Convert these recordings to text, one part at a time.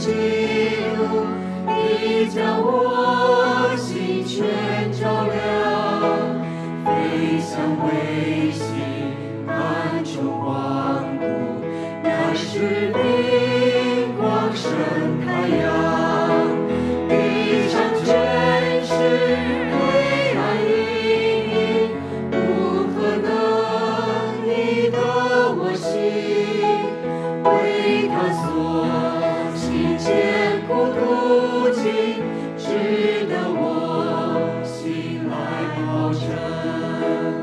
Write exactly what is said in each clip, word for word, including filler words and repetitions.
路，你将我心全照亮，飞向卫星，暗中光度，乃是明光升太阳，地上全是黑暗阴影，如何能抵得我心？为他所行艰苦途径，值得我心来保证。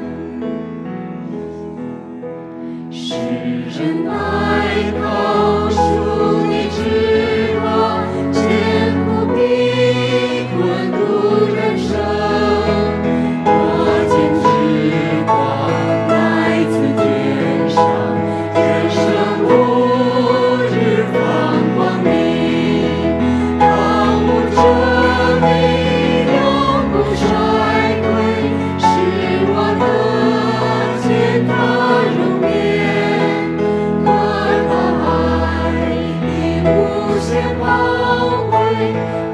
世人乃靠属你之光，艰苦逼困度人生。我见之光来自天上，人生无日放光明，当无证明永不衰退，使我能见他容颜，可他爱的无限包围。